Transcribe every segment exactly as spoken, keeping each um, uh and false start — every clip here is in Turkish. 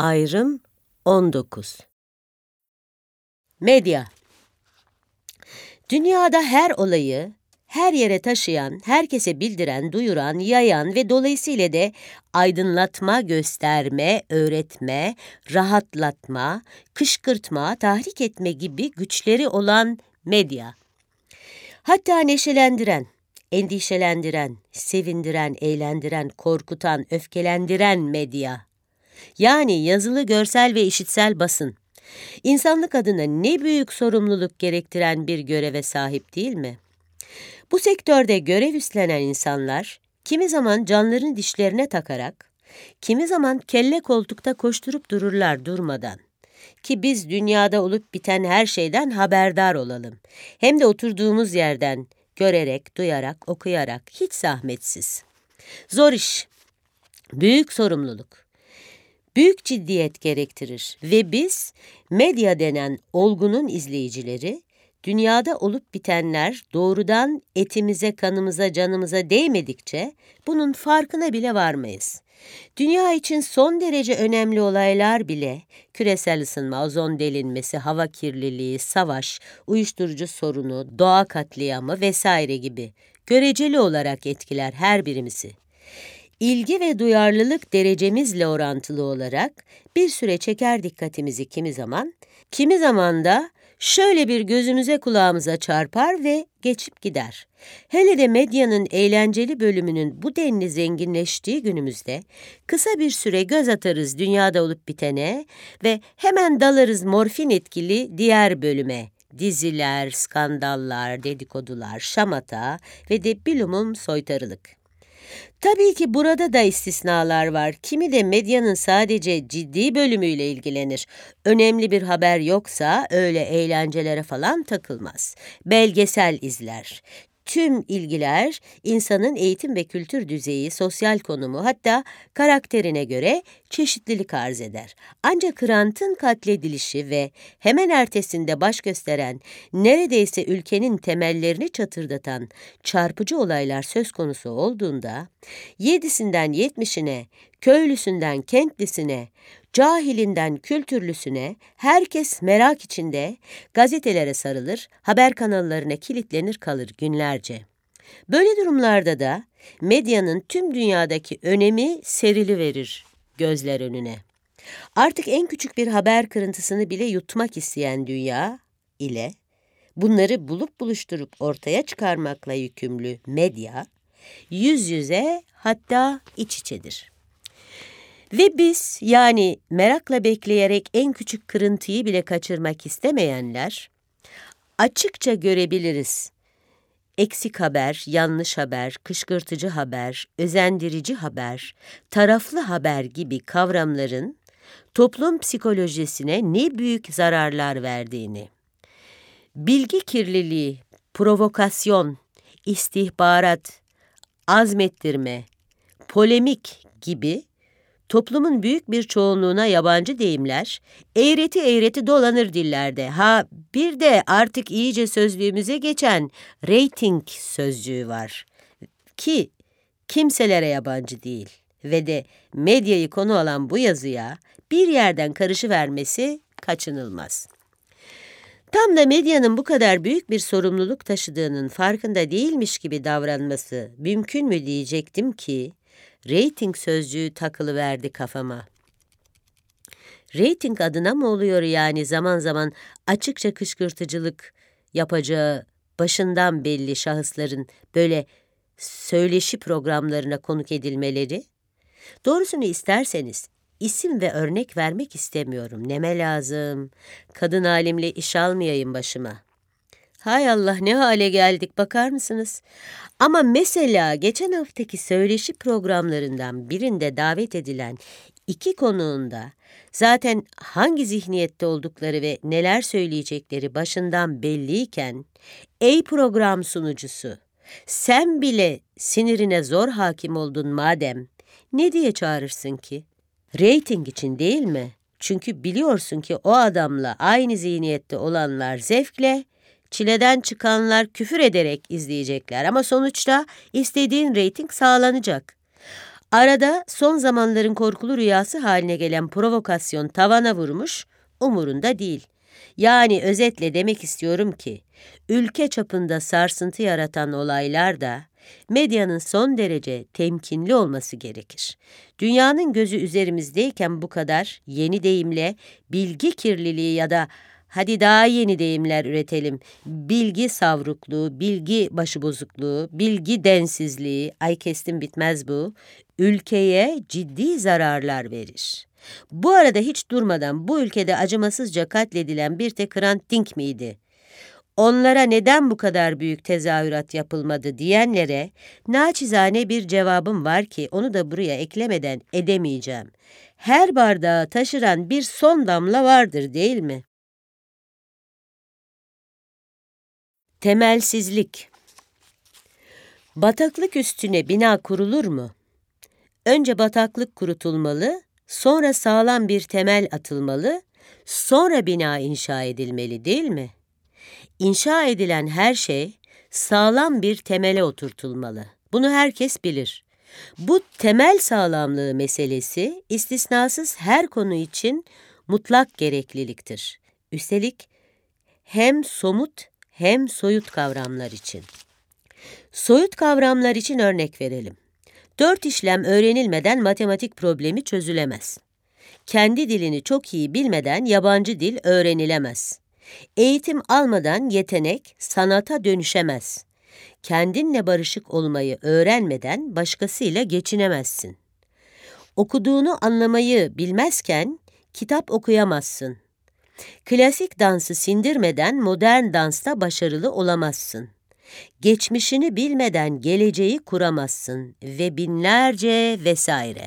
Ayrım on dokuz. Medya. Dünyada her olayı, her yere taşıyan, herkese bildiren, duyuran, yayan ve dolayısıyla de aydınlatma, gösterme, öğretme, rahatlatma, kışkırtma, tahrik etme gibi güçleri olan medya. Hatta neşelendiren, endişelendiren, sevindiren, eğlendiren, korkutan, öfkelendiren medya. Yani yazılı, görsel ve işitsel basın. İnsanlık adına ne büyük sorumluluk gerektiren bir göreve sahip değil mi? Bu sektörde görev üstlenen insanlar, kimi zaman canlarını dişlerine takarak, kimi zaman kelle koltukta koşturup dururlar durmadan. Ki biz dünyada olup biten her şeyden haberdar olalım. Hem de oturduğumuz yerden, görerek, duyarak, okuyarak, hiç zahmetsiz. Zor iş, büyük sorumluluk. Büyük ciddiyet gerektirir ve biz medya denen olgunun izleyicileri, dünyada olup bitenler doğrudan etimize, kanımıza, canımıza değmedikçe bunun farkına bile varmayız. Dünya için son derece önemli olaylar bile, küresel ısınma, ozon delinmesi, hava kirliliği, savaş, uyuşturucu sorunu, doğa katliamı vesaire gibi göreceli olarak etkiler her birimizi. İlgi ve duyarlılık derecemizle orantılı olarak bir süre çeker dikkatimizi kimi zaman, kimi zaman da şöyle bir gözümüze kulağımıza çarpar ve geçip gider. Hele de medyanın eğlenceli bölümünün bu denli zenginleştiği günümüzde kısa bir süre göz atarız dünyada olup bitene ve hemen dalarız morfin etkili diğer bölüme. Diziler, skandallar, dedikodular, şamata ve de bilumum soytarılık. Tabii ki burada da istisnalar var. Kimi de medyanın sadece ciddi bölümüyle ilgilenir. Önemli bir haber yoksa öyle eğlencelere falan takılmaz. Belgesel izler. Tüm ilgiler insanın eğitim ve kültür düzeyi, sosyal konumu hatta karakterine göre çeşitlilik arz eder. Ancak Hrant'ın katledilişi ve hemen ertesinde baş gösteren, neredeyse ülkenin temellerini çatırdatan çarpıcı olaylar söz konusu olduğunda, yedisinden yetmişine, köylüsünden kentlisine, cahilinden kültürlüsüne herkes merak içinde gazetelere sarılır, haber kanallarına kilitlenir kalır günlerce. Böyle durumlarda da medyanın tüm dünyadaki önemi seriliverir gözler önüne. Artık en küçük bir haber kırıntısını bile yutmak isteyen dünya ile bunları bulup buluşturup ortaya çıkarmakla yükümlü medya, yüz yüze hatta iç içedir. Ve biz yani merakla bekleyerek en küçük kırıntıyı bile kaçırmak istemeyenler açıkça görebiliriz. Eksik haber, yanlış haber, kışkırtıcı haber, özendirici haber, taraflı haber gibi kavramların toplum psikolojisine ne büyük zararlar verdiğini. Bilgi kirliliği, provokasyon, istihbarat, azmettirme, polemik gibi toplumun büyük bir çoğunluğuna yabancı deyimler, eğreti eğreti dolanır dillerde. Ha bir de artık iyice sözlüğümüze geçen reyting sözcüğü var. Ki kimselere yabancı değil ve de medyayı konu alan bu yazıya bir yerden karışıvermesi kaçınılmaz. Tam da medyanın bu kadar büyük bir sorumluluk taşıdığının farkında değilmiş gibi davranması mümkün mü diyecektim ki, reyting sözcüğü takılıverdi kafama. Reyting adına mı oluyor yani zaman zaman açıkça kışkırtıcılık yapacağı başından belli şahısların böyle söyleşi programlarına konuk edilmeleri? Doğrusunu isterseniz isim ve örnek vermek istemiyorum. Neme lazım? Kadın halimle iş almayayım başıma. Hay Allah ne hale geldik bakar mısınız? Ama mesela geçen haftaki söyleşi programlarından birinde davet edilen iki konuğunda zaten hangi zihniyette oldukları ve neler söyleyecekleri başından belliyken, ey program sunucusu, sen bile sinirine zor hakim oldun madem, ne diye çağırırsın ki? Reyting için değil mi? Çünkü biliyorsun ki o adamla aynı zihniyette olanlar zevkle, çileden çıkanlar küfür ederek izleyecekler ama sonuçta istediğin reyting sağlanacak. Arada son zamanların korkulu rüyası haline gelen provokasyon tavana vurmuş, umurunda değil. Yani özetle demek istiyorum ki, ülke çapında sarsıntı yaratan olaylarda medyanın son derece temkinli olması gerekir. Dünyanın gözü üzerimizdeyken bu kadar yeni deyimle bilgi kirliliği ya da hadi daha yeni deyimler üretelim. Bilgi savrukluğu, bilgi başıbozukluğu, bilgi densizliği, ay kestim bitmez bu, ülkeye ciddi zararlar verir. Bu arada hiç durmadan bu ülkede acımasızca katledilen bir tek Hrant Dink miydi? Onlara neden bu kadar büyük tezahürat yapılmadı diyenlere naçizane bir cevabım var ki onu da buraya eklemeden edemeyeceğim. Her bardağı taşıran bir son damla vardır değil mi? Temelsizlik. Bataklık üstüne bina kurulur mu? Önce bataklık kurutulmalı, sonra sağlam bir temel atılmalı, sonra bina inşa edilmeli değil mi? İnşa edilen her şey sağlam bir temele oturtulmalı. Bunu herkes bilir. Bu temel sağlamlığı meselesi istisnasız her konu için mutlak gerekliliktir. Üstelik hem somut hem soyut kavramlar için. Soyut kavramlar için örnek verelim. Dört işlem öğrenilmeden matematik problemi çözülemez. Kendi dilini çok iyi bilmeden yabancı dil öğrenilemez. Eğitim almadan yetenek sanata dönüşemez. Kendinle barışık olmayı öğrenmeden başkasıyla geçinemezsin. Okuduğunu anlamayı bilmezken kitap okuyamazsın. Klasik dansı sindirmeden modern dansta başarılı olamazsın. Geçmişini bilmeden geleceği kuramazsın ve binlerce vesaire.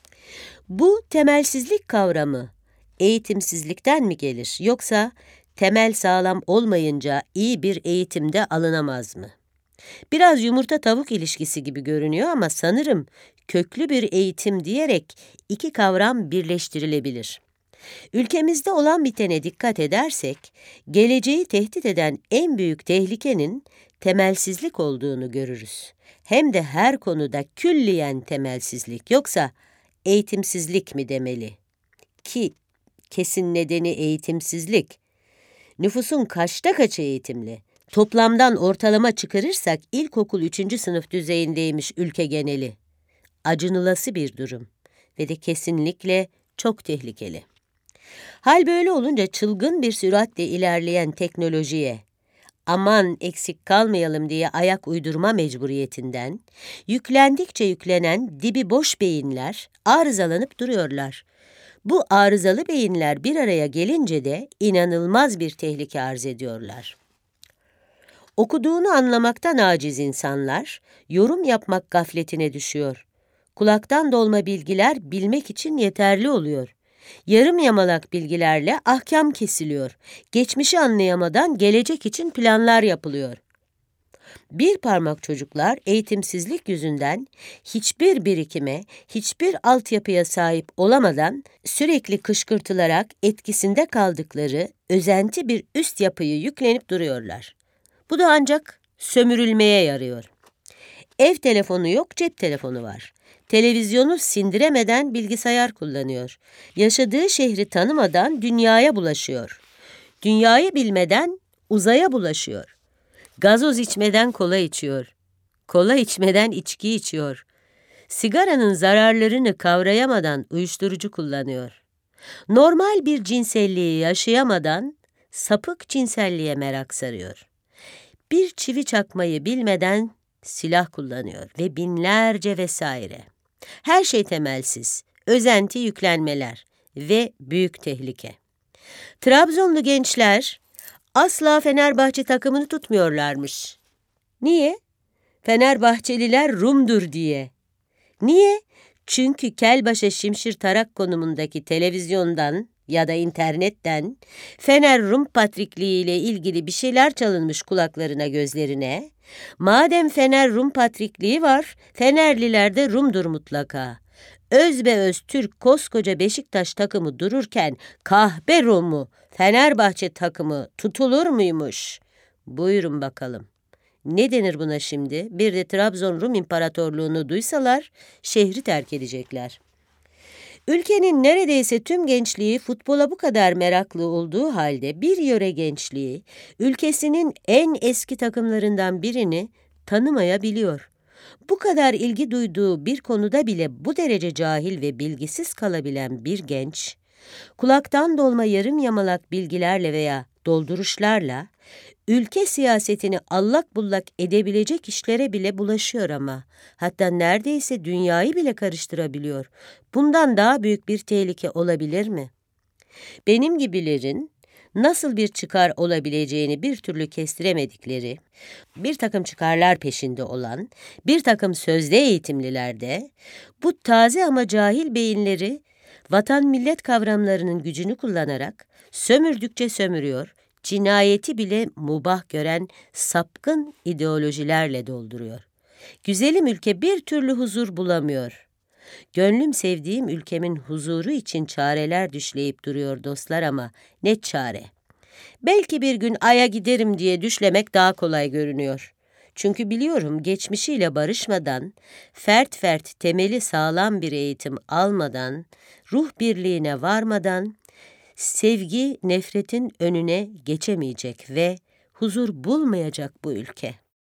Bu temelsizlik kavramı eğitimsizlikten mi gelir yoksa temel sağlam olmayınca iyi bir eğitimde alınamaz mı? Biraz yumurta tavuk ilişkisi gibi görünüyor ama sanırım köklü bir eğitim diyerek iki kavram birleştirilebilir. Ülkemizde olan bitene dikkat edersek, geleceği tehdit eden en büyük tehlikenin temelsizlik olduğunu görürüz. Hem de her konuda külliyen temelsizlik, yoksa eğitimsizlik mi demeli? Ki kesin nedeni eğitimsizlik. Nüfusun kaçta kaçı eğitimli? Toplamdan ortalama çıkarırsak ilkokul üçüncü sınıf düzeyindeymiş ülke geneli. Acınılası bir durum ve de kesinlikle çok tehlikeli. Hal böyle olunca çılgın bir süratle ilerleyen teknolojiye, aman eksik kalmayalım diye ayak uydurma mecburiyetinden, yüklendikçe yüklenen dibi boş beyinler arızalanıp duruyorlar. Bu arızalı beyinler bir araya gelince de inanılmaz bir tehlike arz ediyorlar. Okuduğunu anlamaktan aciz insanlar, yorum yapmak gafletine düşüyor. Kulaktan dolma bilgiler bilmek için yeterli oluyor. Yarım yamalak bilgilerle ahkam kesiliyor. Geçmişi anlayamadan gelecek için planlar yapılıyor. Bir parmak çocuklar eğitimsizlik yüzünden hiçbir birikime, hiçbir altyapıya sahip olamadan sürekli kışkırtılarak etkisinde kaldıkları özenti bir üst yapıyı yüklenip duruyorlar. Bu da ancak sömürülmeye yarıyor. Ev telefonu yok, cep telefonu var. Televizyonu sindiremeden bilgisayar kullanıyor. Yaşadığı şehri tanımadan dünyaya bulaşıyor. Dünyayı bilmeden uzaya bulaşıyor. Gazoz içmeden kola içiyor. Kola içmeden içki içiyor. Sigaranın zararlarını kavrayamadan uyuşturucu kullanıyor. Normal bir cinselliği yaşayamadan sapık cinselliğe merak sarıyor. Bir çivi çakmayı bilmeden silah kullanıyor ve binlerce vesaire. Her şey temelsiz, özenti yüklenmeler ve büyük tehlike. Trabzonlu gençler asla Fenerbahçe takımını tutmuyorlarmış. Niye? Fenerbahçeliler Rum'dur diye. Niye? Çünkü Kelbaş'a Şimşir Tarak konumundaki televizyondan ya da internetten Fener Rum Patrikliği ile ilgili bir şeyler çalınmış kulaklarına, gözlerine. Madem Fener Rum Patrikliği var, Fenerliler de Rum'dur mutlaka. Özbeöz Türk koskoca Beşiktaş takımı dururken kahpe Rum'u, Fenerbahçe takımı tutulur muymuş? Buyurun bakalım. Ne denir buna şimdi? Bir de Trabzon Rum İmparatorluğunu duysalar şehri terk edecekler. Ülkenin neredeyse tüm gençliği futbola bu kadar meraklı olduğu halde bir yöre gençliği ülkesinin en eski takımlarından birini tanımayabiliyor. Bu kadar ilgi duyduğu bir konuda bile bu derece cahil ve bilgisiz kalabilen bir genç, kulaktan dolma yarım yamalak bilgilerle veya dolduruşlarla ülke siyasetini allak bullak edebilecek işlere bile bulaşıyor ama, hatta neredeyse dünyayı bile karıştırabiliyor. Bundan daha büyük bir tehlike olabilir mi? Benim gibilerin nasıl bir çıkar olabileceğini bir türlü kestiremedikleri, bir takım çıkarlar peşinde olan, bir takım sözde eğitimliler de, bu taze ama cahil beyinleri, vatan millet kavramlarının gücünü kullanarak, sömürdükçe sömürüyor, cinayeti bile mubah gören sapkın ideolojilerle dolduruyor. Güzelim ülke bir türlü huzur bulamıyor. Gönlüm sevdiğim ülkemin huzuru için çareler düşleyip duruyor dostlar ama ne çare? Belki bir gün Ay'a giderim diye düşlemek daha kolay görünüyor. Çünkü biliyorum geçmişiyle barışmadan, fert fert temeli sağlam bir eğitim almadan, ruh birliğine varmadan, sevgi nefretin önüne geçemeyecek ve huzur bulmayacak bu ülke.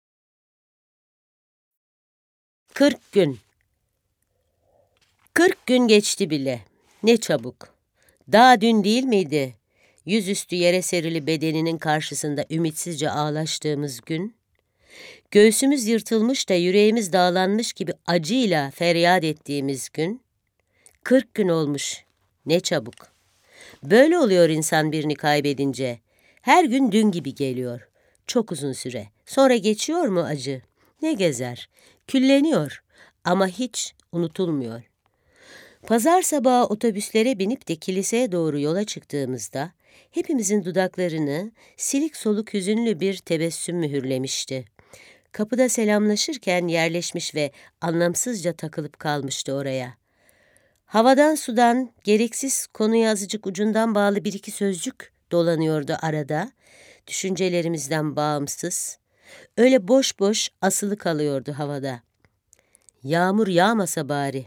Kırk gün. Kırk gün geçti bile. Ne çabuk. Daha dün değil miydi? Yüzüstü yere serili bedeninin karşısında ümitsizce ağlaştığımız gün. Göğsümüz yırtılmış da yüreğimiz dağlanmış gibi acıyla feryat ettiğimiz gün. Kırk gün olmuş. Ne çabuk. Böyle oluyor insan birini kaybedince. Her gün dün gibi geliyor. Çok uzun süre. Sonra geçiyor mu acı? Ne gezer? Külleniyor ama hiç unutulmuyor. Pazar sabahı otobüslere binip de kiliseye doğru yola çıktığımızda hepimizin dudaklarını silik soluk hüzünlü bir tebessüm mühürlemişti. Kapıda selamlaşırken yerleşmiş ve anlamsızca takılıp kalmıştı oraya. Havadan sudan gereksiz konuya azıcık ucundan bağlı bir iki sözcük dolanıyordu arada, düşüncelerimizden bağımsız. Öyle boş boş asılı kalıyordu havada. Yağmur yağmasa bari.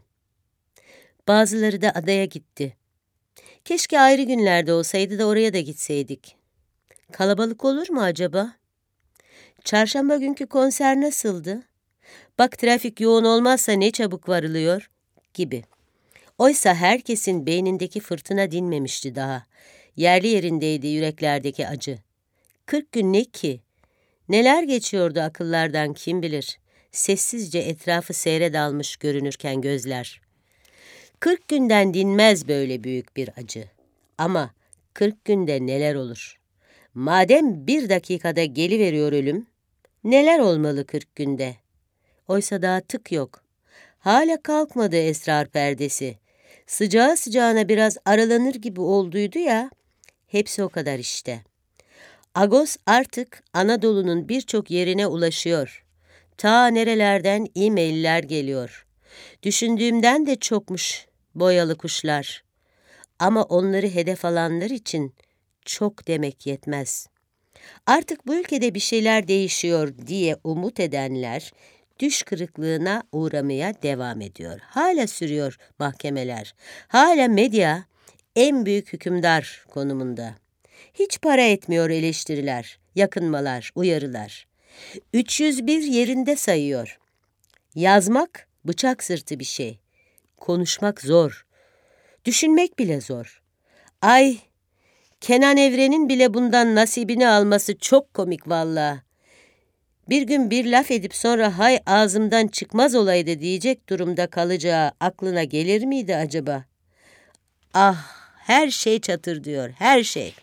Bazıları da adaya gitti. Keşke ayrı günlerde olsaydı da oraya da gitseydik. Kalabalık olur mu acaba? Çarşamba günkü konser nasıldı? Bak trafik yoğun olmazsa ne çabuk varılıyor gibi. Oysa herkesin beynindeki fırtına dinmemişti daha. Yerli yerindeydi yüreklerdeki acı. Kırk gün ne ki? Neler geçiyordu akıllardan kim bilir. Sessizce etrafı seyre dalmış görünürken gözler. Kırk günden dinmez böyle büyük bir acı. Ama kırk günde neler olur? Madem bir dakikada geliveriyor ölüm, neler olmalı kırk günde? Oysa daha tık yok. Hala kalkmadı esrar perdesi. Sıcağı sıcağına biraz aralanır gibi olduydu ya, hepsi o kadar işte. Agos artık Anadolu'nun birçok yerine ulaşıyor. Ta nerelerden e-mailler geliyor. Düşündüğümden de çokmuş boyalı kuşlar. Ama onları hedef alanlar için çok demek yetmez. Artık bu ülkede bir şeyler değişiyor diye umut edenler düş kırıklığına uğramaya devam ediyor. Hala sürüyor mahkemeler. Hala medya en büyük hükümdar konumunda. Hiç para etmiyor eleştiriler, yakınmalar, uyarılar. üç yüz bir yerinde sayıyor. Yazmak bıçak sırtı bir şey. Konuşmak zor. Düşünmek bile zor. Ay, Kenan Evren'in bile bundan nasibini alması çok komik vallahi. Bir gün bir laf edip sonra hay ağzımdan çıkmaz olaydı diyecek durumda kalacağı aklına gelir miydi acaba? Ah, her şey çatır diyor, her şey.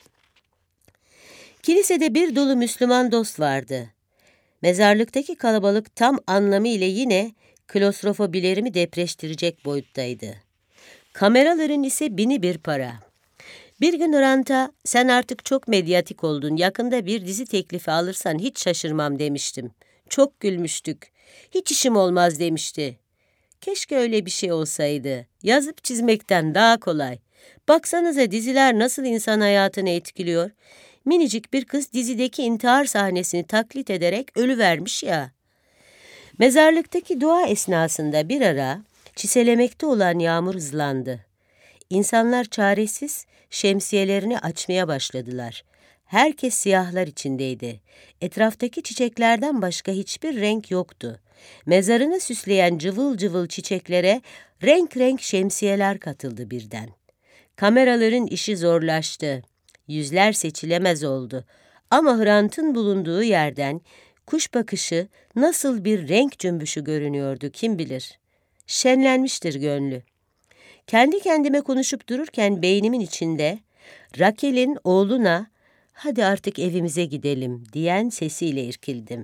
Kilisede bir dolu Müslüman dost vardı. Mezarlıktaki kalabalık tam anlamıyla yine klostrofobilerimi depreştirecek boyuttaydı. Kameraların ise bini bir para. Bir gün Hrant'a sen artık çok medyatik oldun, yakında bir dizi teklifi alırsan hiç şaşırmam demiştim. Çok gülmüştük. Hiç işim olmaz demişti. Keşke öyle bir şey olsaydı. Yazıp çizmekten daha kolay. Baksanıza diziler nasıl insan hayatını etkiliyor. Minicik bir kız dizideki intihar sahnesini taklit ederek ölüvermiş ya. Mezarlıktaki dua esnasında bir ara çiselemekte olan yağmur hızlandı. İnsanlar çaresiz şemsiyelerini açmaya başladılar. Herkes siyahlar içindeydi. Etraftaki çiçeklerden başka hiçbir renk yoktu. Mezarını süsleyen cıvıl cıvıl çiçeklere renk renk şemsiyeler katıldı birden. Kameraların işi zorlaştı. Yüzler seçilemez oldu. Ama Hrant'ın bulunduğu yerden kuş bakışı nasıl bir renk cümbüşü görünüyordu kim bilir. Şenlenmiştir gönlü. Kendi kendime konuşup dururken beynimin içinde Rakel'in oğluna "Hadi artık evimize gidelim" diyen sesiyle irkildim.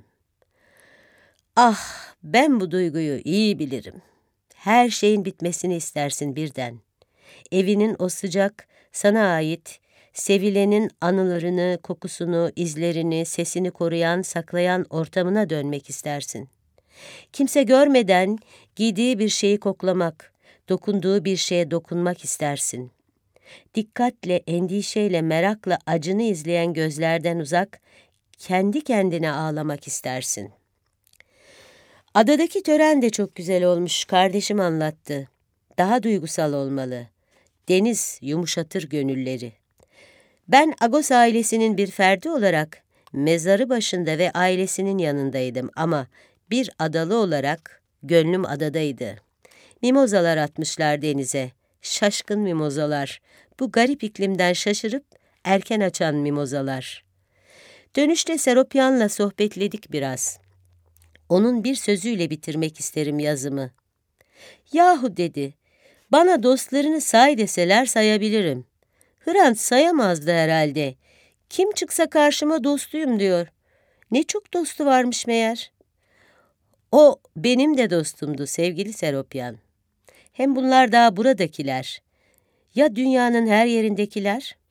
Ah, ben bu duyguyu iyi bilirim. Her şeyin bitmesini istersin birden. Evinin o sıcak, sana ait, sevilenin anılarını, kokusunu, izlerini, sesini koruyan, saklayan ortamına dönmek istersin. Kimse görmeden giydiği bir şeyi koklamak, dokunduğu bir şeye dokunmak istersin. Dikkatle, endişeyle, merakla acını izleyen gözlerden uzak, kendi kendine ağlamak istersin. Adadaki tören de çok güzel olmuş, kardeşim anlattı. Daha duygusal olmalı. Deniz yumuşatır gönülleri. Ben Agos ailesinin bir ferdi olarak mezarı başında ve ailesinin yanındaydım ama bir adalı olarak gönlüm adadaydı. Mimozalar atmışlar denize, şaşkın mimozalar. Bu garip iklimden şaşırıp erken açan mimozalar. Dönüşte Seropyan'la sohbetledik biraz. Onun bir sözüyle bitirmek isterim yazımı. "Yahu" dedi, "bana dostlarını say deseler sayabilirim. Hrant sayamazdı herhalde. Kim çıksa karşıma dostuyum diyor. Ne çok dostu varmış meğer." O benim de dostumdu sevgili Seropyan. Hem bunlar daha buradakiler. Ya dünyanın her yerindekiler?